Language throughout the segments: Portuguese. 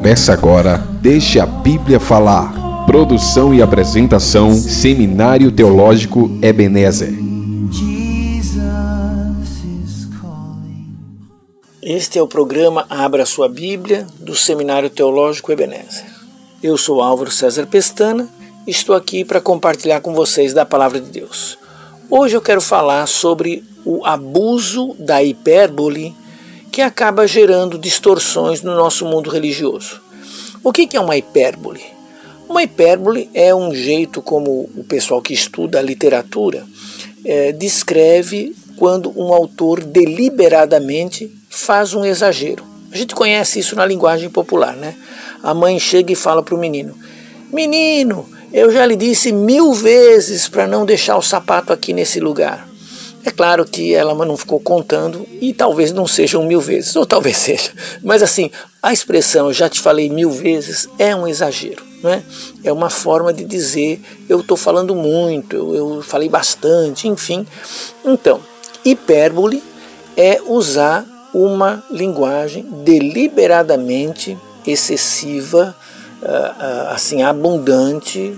Começa agora, Deixa a Bíblia Falar. Produção e apresentação, Seminário Teológico Ebenezer. Este é o programa Abra Sua Bíblia, do Seminário Teológico Ebenezer. Eu sou Álvaro César Pestana e estou aqui para compartilhar com vocês da Palavra de Deus. Hoje eu quero falar sobre o abuso da hipérbole que acaba gerando distorções no nosso mundo religioso. O que é uma hipérbole? Uma hipérbole é um jeito como o pessoal que estuda a literatura descreve quando um autor deliberadamente faz um exagero. A gente conhece isso na linguagem popular, né? A mãe chega e fala para o menino: "Menino, eu já lhe disse 1000 vezes para não deixar o sapato aqui nesse lugar." É claro que ela não ficou contando e talvez não sejam 1000 vezes, ou talvez seja. Mas assim, a expressão "eu já te falei 1000 vezes" é um exagero, né? É uma forma de dizer eu estou falando muito, eu falei bastante, enfim. Então, hipérbole é usar uma linguagem deliberadamente excessiva, assim, abundante,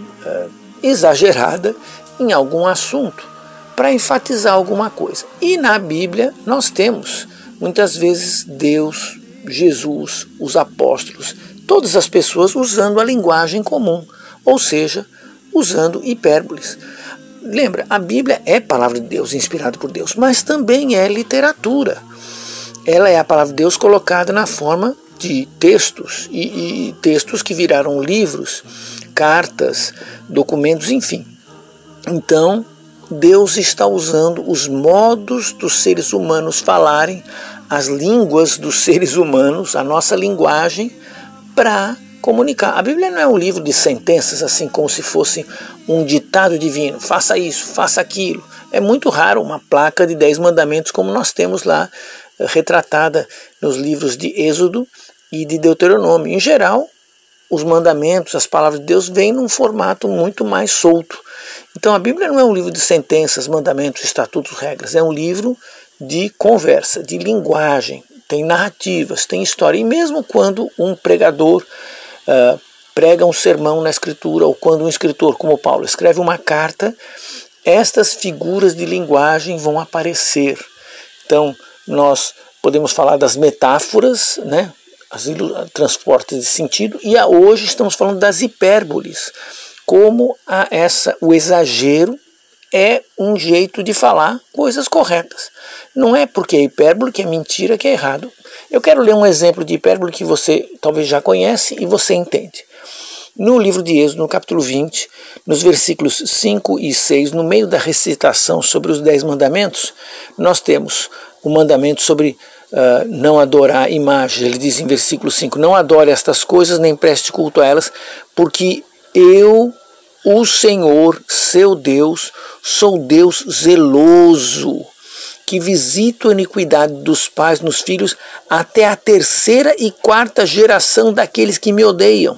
exagerada em algum assunto, para enfatizar alguma coisa. E na Bíblia nós temos muitas vezes Deus, Jesus, os apóstolos, todas as pessoas usando a linguagem comum, ou seja, usando hipérboles. Lembra, a Bíblia é palavra de Deus, inspirada por Deus, mas também é literatura. Ela é a palavra de Deus colocada na forma de textos, e textos que viraram livros, cartas, documentos, enfim. Então, Deus está usando os modos dos seres humanos falarem, as línguas dos seres humanos, a nossa linguagem, para comunicar. A Bíblia não é um livro de sentenças, assim como se fosse um ditado divino. Faça isso, faça aquilo. É muito raro uma placa de 10 mandamentos como nós temos lá, retratada nos livros de Êxodo e de Deuteronômio. Em geral, os mandamentos, as palavras de Deus vêm num formato muito mais solto. Então a Bíblia não é um livro de sentenças, mandamentos, estatutos, regras. É um livro de conversa, de linguagem. Tem narrativas, tem história. E mesmo quando um pregador prega um sermão na Escritura, ou quando um escritor como Paulo escreve uma carta, estas figuras de linguagem vão aparecer. Então nós podemos falar das metáforas, né? As transportes de sentido, e hoje estamos falando das hipérboles, como o exagero é um jeito de falar coisas corretas. Não é porque é hipérbole que é mentira, que é errado. Eu quero ler um exemplo de hipérbole que você talvez já conhece e você entende. No livro de Êxodo, no capítulo 20, nos versículos 5 e 6, no meio da recitação sobre os 10 mandamentos, nós temos o mandamento sobre não adorar imagens. Ele diz em versículo 5, não adore estas coisas, nem preste culto a elas, porque eu, o Senhor, seu Deus, sou Deus zeloso, que visito a iniquidade dos pais nos filhos até a 3ª e 4ª geração daqueles que me odeiam.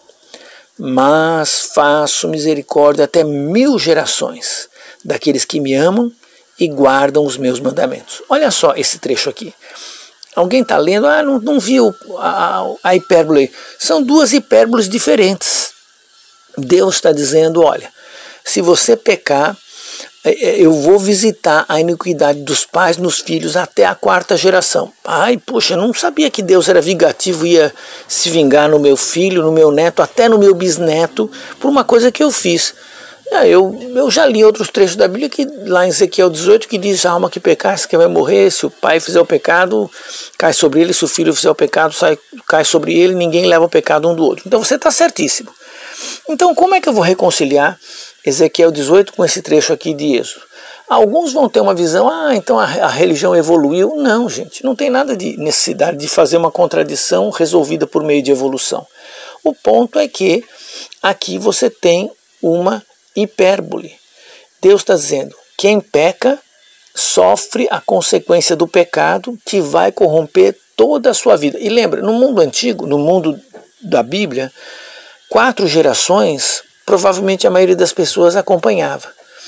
Mas faço misericórdia até 1000 gerações daqueles que me amam e guardam os meus mandamentos. Olha só esse trecho aqui. Alguém está lendo, não viu a hipérbole. São duas hipérboles diferentes. Deus está dizendo, olha, se você pecar, eu vou visitar a iniquidade dos pais nos filhos até a 4ª geração. Ai, poxa, eu não sabia que Deus era vingativo e ia se vingar no meu filho, no meu neto, até no meu bisneto, por uma coisa que eu fiz. Eu já li outros trechos da Bíblia, que lá em Ezequiel 18, que diz: a alma que pecar, que vai morrer. Se o pai fizer o pecado, cai sobre ele. Se o filho fizer o pecado, cai sobre ele. Ninguém leva o pecado um do outro. Então você está certíssimo. Então como é que eu vou reconciliar Ezequiel 18 com esse trecho aqui de Êxodo? Alguns vão ter uma visão, então a religião evoluiu. Não, gente, não tem nada de necessidade de fazer uma contradição resolvida por meio de evolução. O ponto é que aqui você tem uma hipérbole. Deus está dizendo, quem peca sofre a consequência do pecado, que vai corromper toda a sua vida. E lembra, no mundo antigo, no mundo da Bíblia, 4 gerações, provavelmente a maioria das pessoas acompanhava.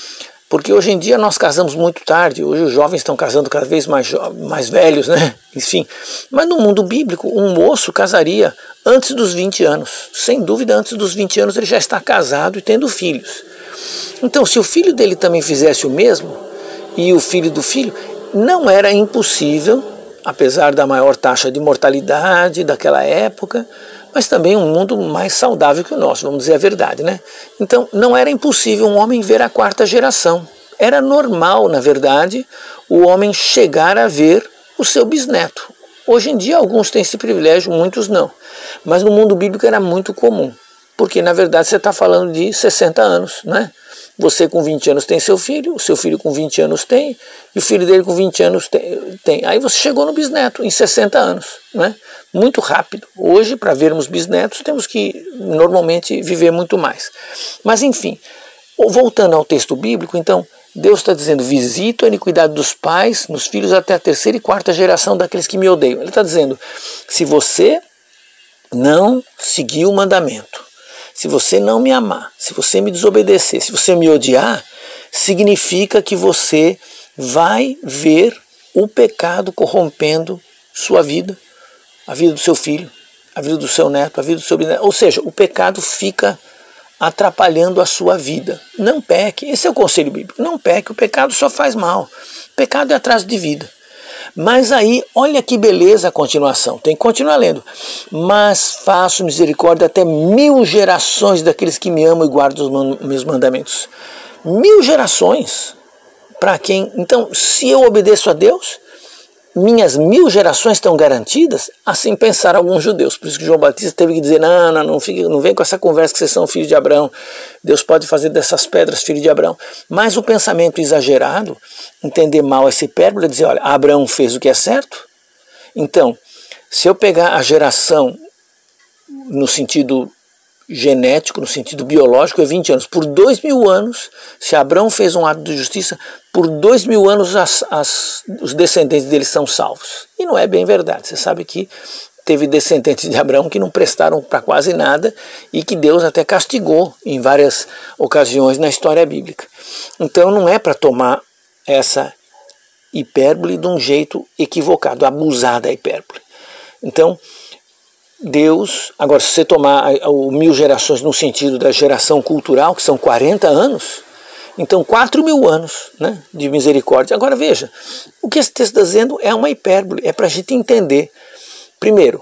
Porque hoje em dia nós casamos muito tarde, hoje os jovens estão casando cada vez mais velhos, né? Enfim, mas no mundo bíblico um moço casaria antes dos 20 anos. Sem dúvida, antes dos 20 anos ele já está casado e tendo filhos. Então, se o filho dele também fizesse o mesmo, e o filho do filho, não era impossível, apesar da maior taxa de mortalidade daquela época, mas também um mundo mais saudável que o nosso, vamos dizer a verdade, né? Então, não era impossível um homem ver a quarta geração. Era normal, na verdade, o homem chegar a ver o seu bisneto. Hoje em dia, alguns têm esse privilégio, muitos não. Mas no mundo bíblico era muito comum, porque, na verdade, você está falando de 60 anos, né? Você com 20 anos tem seu filho, o seu filho com 20 anos tem, e o filho dele com 20 anos tem. Aí você chegou no bisneto em 60 anos, né? Muito rápido. Hoje, para vermos bisnetos, temos que normalmente viver muito mais. Mas enfim, voltando ao texto bíblico, então, Deus está dizendo, visito a iniquidade dos pais nos filhos até a terceira e quarta geração daqueles que me odeiam. Ele está dizendo, se você não seguir o mandamento, se você não me amar, se você me desobedecer, se você me odiar, significa que você vai ver o pecado corrompendo sua vida, a vida do seu filho, a vida do seu neto, a vida do seu bisneto. Ou seja, o pecado fica atrapalhando a sua vida. Não peque, esse é o conselho bíblico, não peque, o pecado só faz mal. O pecado é atraso de vida. Mas aí, olha que beleza a continuação, tem que continuar lendo. Mas faço misericórdia até 1000 gerações daqueles que me amam e guardam os meus mandamentos. 1000 gerações. Para quem? Então, se eu obedeço a Deus, minhas 1000 gerações estão garantidas? Assim pensaram alguns judeus. Por isso que João Batista teve que dizer, não vem com essa conversa que vocês são filhos de Abraão. Deus pode fazer dessas pedras filho de Abraão. Mas o pensamento exagerado, entender mal essa hipérbole, é dizer, olha, Abraão fez o que é certo. Então, se eu pegar a geração no sentido genético, no sentido biológico, é 20 anos. Por 2000 anos, se Abraão fez um ato de justiça, por 2000 anos os descendentes dele são salvos. E não é bem verdade. Você sabe que teve descendentes de Abraão que não prestaram para quase nada e que Deus até castigou em várias ocasiões na história bíblica. Então não é para tomar essa hipérbole de um jeito equivocado, abusar da hipérbole. Então, Deus, agora se você tomar o 1000 gerações no sentido da geração cultural, que são 40 anos, então 4000 anos, né, de misericórdia. Agora veja, o que esse texto está dizendo é uma hipérbole, é para a gente entender. Primeiro,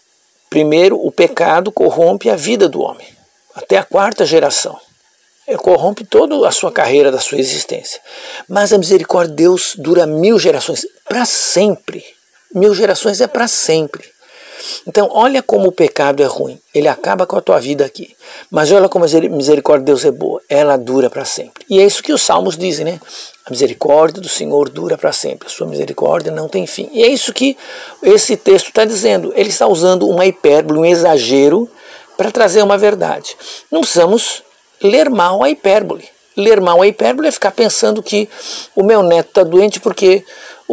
o pecado corrompe a vida do homem, até a quarta geração. Ele corrompe toda a sua carreira, da sua existência. Mas a misericórdia de Deus dura 1000 gerações, para sempre. 1000 gerações é para sempre. Então, olha como o pecado é ruim. Ele acaba com a tua vida aqui. Mas olha como a misericórdia de Deus é boa. Ela dura para sempre. E é isso que os salmos dizem, né? A misericórdia do Senhor dura para sempre. A sua misericórdia não tem fim. E é isso que esse texto está dizendo. Ele está usando uma hipérbole, um exagero, para trazer uma verdade. Não precisamos ler mal a hipérbole. Ler mal a hipérbole é ficar pensando que o meu neto está doente porque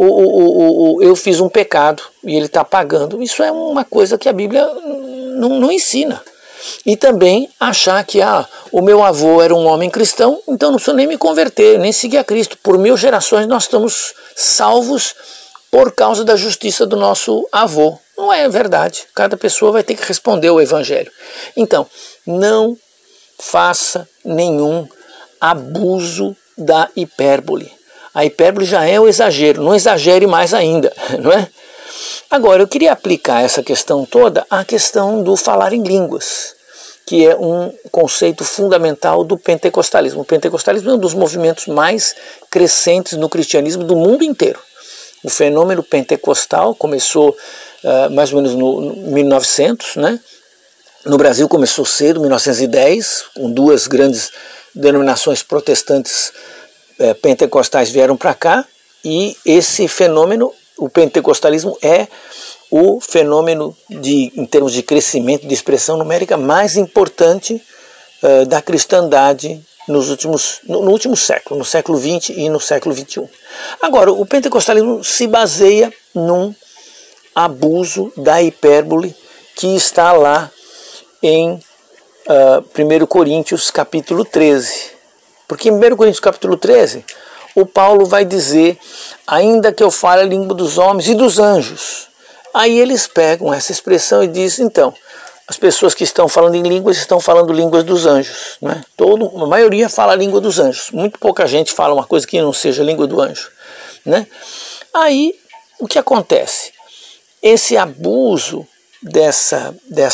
eu fiz um pecado e ele está pagando. Isso é uma coisa que a Bíblia não ensina. E também achar que o meu avô era um homem cristão, então não preciso nem me converter, nem seguir a Cristo. Por 1000 gerações nós estamos salvos por causa da justiça do nosso avô. Não é verdade. Cada pessoa vai ter que responder ao Evangelho. Então, não faça nenhum abuso da hipérbole. A hipérbole já é o exagero, não exagere mais ainda, não é? Agora, eu queria aplicar essa questão toda à questão do falar em línguas, que é um conceito fundamental do pentecostalismo. O pentecostalismo é um dos movimentos mais crescentes no cristianismo do mundo inteiro. O fenômeno pentecostal começou mais ou menos no 1900, né? No Brasil começou cedo, 1910, com 2 grandes denominações protestantes pentecostais vieram para cá, e esse fenômeno, o pentecostalismo, é o fenômeno em termos de crescimento, de expressão numérica, mais importante da cristandade no último século, no século XX e no século XXI. Agora, o pentecostalismo se baseia num abuso da hipérbole que está lá em 1 Coríntios capítulo 13. Porque em 1 Coríntios capítulo 13, o Paulo vai dizer, ainda que eu fale a língua dos homens e dos anjos. Aí eles pegam essa expressão e dizem, então, as pessoas que estão falando em línguas estão falando línguas dos anjos. Né? A maioria fala a língua dos anjos. Muito pouca gente fala uma coisa que não seja a língua do anjo. Né? Aí, o que acontece? Esse abuso dessa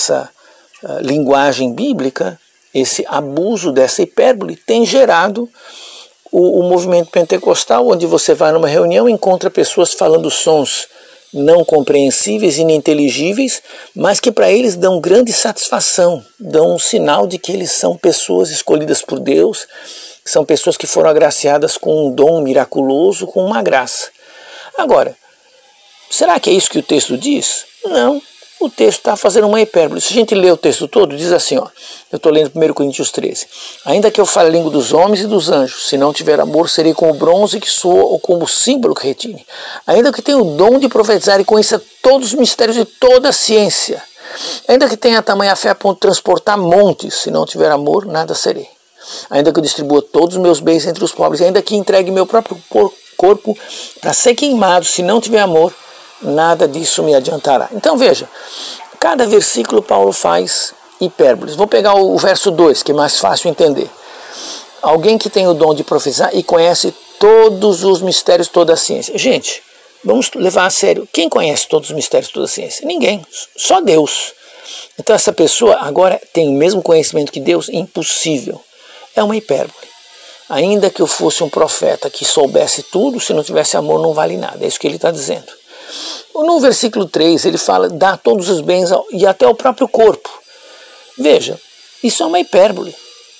linguagem bíblica, esse abuso dessa hipérbole, tem gerado o movimento pentecostal, onde você vai numa reunião e encontra pessoas falando sons não compreensíveis, ininteligíveis, mas que para eles dão grande satisfação, dão um sinal de que eles são pessoas escolhidas por Deus, são pessoas que foram agraciadas com um dom miraculoso, com uma graça. Agora, será que é isso que o texto diz? Não, o texto está fazendo uma hipérbole. Se a gente lê o texto todo, diz assim, ó, eu estou lendo 1 Coríntios 13. Ainda que eu fale a língua dos homens e dos anjos, se não tiver amor, serei como o bronze que soa ou como o símbolo que retine. Ainda que tenha o dom de profetizar e conheça todos os mistérios de toda a ciência. Ainda que tenha tamanha fé a ponto de transportar montes, se não tiver amor, nada serei. Ainda que eu distribua todos os meus bens entre os pobres, ainda que entregue meu próprio corpo para ser queimado, se não tiver amor, nada disso me adiantará. Então veja, cada versículo Paulo faz hipérboles. Vou pegar o verso 2, que é mais fácil entender. Alguém que tem o dom de profetizar e conhece todos os mistérios, toda a ciência. Gente, vamos levar a sério. Quem conhece todos os mistérios, toda a ciência? Ninguém, só Deus. Então essa pessoa agora tem o mesmo conhecimento que Deus? Impossível. É uma hipérbole. Ainda que eu fosse um profeta que soubesse tudo, se não tivesse amor não vale nada. É isso que ele está dizendo. No versículo 3 ele fala, dá todos os bens e até o próprio corpo. Veja, isso é uma hipérbole.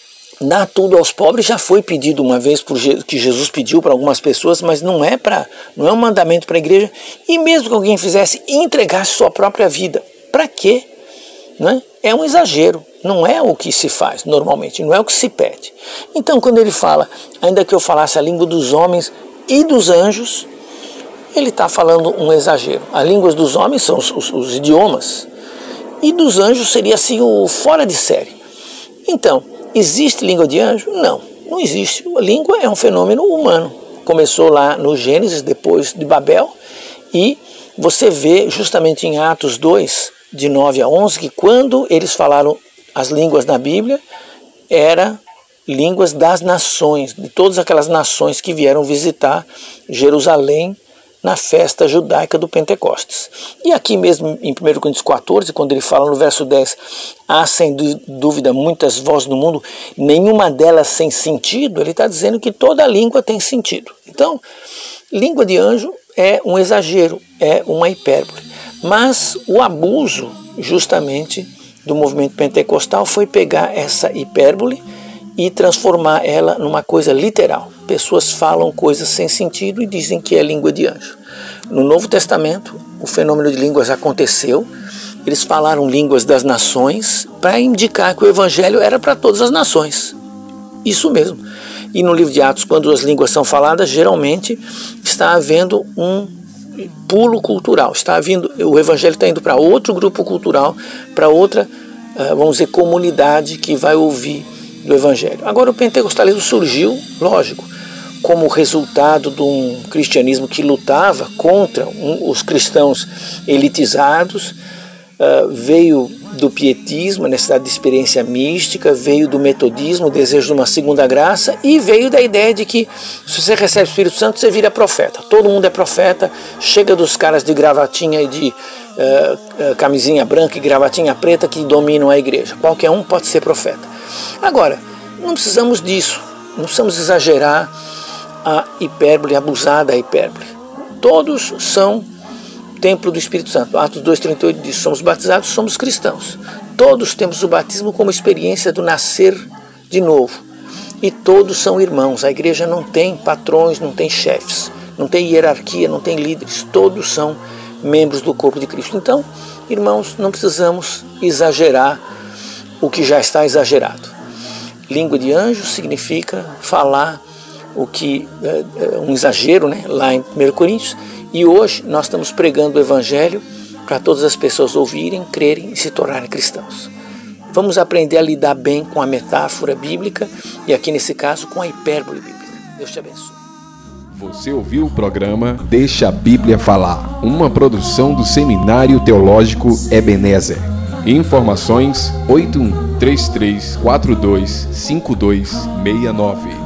Dar tudo aos pobres já foi pedido uma vez, que Jesus pediu para algumas pessoas, mas não é um mandamento para a igreja. E mesmo que alguém fizesse, entregasse sua própria vida. Para quê? Né? É um exagero, não é o que se faz normalmente, não é o que se pede. Então quando ele fala, ainda que eu falasse a língua dos homens e dos anjos, ele está falando um exagero. As línguas dos homens são os idiomas, e dos anjos seria assim o fora de série. Então, existe língua de anjo? Não, não existe. A língua é um fenômeno humano. Começou lá no Gênesis, depois de Babel, e você vê justamente em Atos 2, de 9 a 11, que quando eles falaram as línguas na Bíblia, era línguas das nações, de todas aquelas nações que vieram visitar Jerusalém na festa judaica do Pentecostes. E aqui mesmo em 1 Coríntios 14, quando ele fala no verso 10, há sem dúvida muitas vozes no mundo, nenhuma delas sem sentido, ele está dizendo que toda língua tem sentido. Então, língua de anjo é um exagero, é uma hipérbole. Mas o abuso, justamente, do movimento pentecostal foi pegar essa hipérbole e transformar ela numa coisa literal. Pessoas falam coisas sem sentido e dizem que é língua de anjo. No Novo Testamento, o fenômeno de línguas aconteceu. Eles falaram línguas das nações para indicar que o evangelho era para todas as nações. Isso mesmo. E no livro de Atos, quando as línguas são faladas, geralmente está havendo um pulo cultural. O evangelho está indo para outro grupo cultural, para outra, vamos dizer, comunidade que vai ouvir do evangelho. Agora o pentecostalismo surgiu, lógico, como resultado de um cristianismo que lutava contra os cristãos elitizados, veio do pietismo, a necessidade de experiência mística, veio do metodismo, o desejo de uma segunda graça, e veio da ideia de que se você recebe o Espírito Santo, você vira profeta. Todo mundo é profeta, chega dos caras de gravatinha e de camisinha branca e gravatinha preta que dominam a igreja. Qualquer um pode ser profeta. Agora, não precisamos disso, não precisamos exagerar a hipérbole, abusar da hipérbole. Todos são templo do Espírito Santo. Atos 2,38 diz, somos batizados, somos cristãos. Todos temos o batismo como experiência do nascer de novo. E todos são irmãos. A igreja não tem patrões, não tem chefes, não tem hierarquia, não tem líderes. Todos são membros do corpo de Cristo. Então, irmãos, não precisamos exagerar o que já está exagerado. Língua de anjo significa falar o que um exagero, né, lá em 1 Coríntios, e hoje nós estamos pregando o evangelho para todas as pessoas ouvirem, crerem e se tornarem cristãos. Vamos aprender a lidar bem com a metáfora bíblica e aqui nesse caso com a hipérbole bíblica. Deus te abençoe. Você ouviu o programa Deixa a Bíblia Falar, uma produção do Seminário Teológico Ebenezer. Informações 8133425269.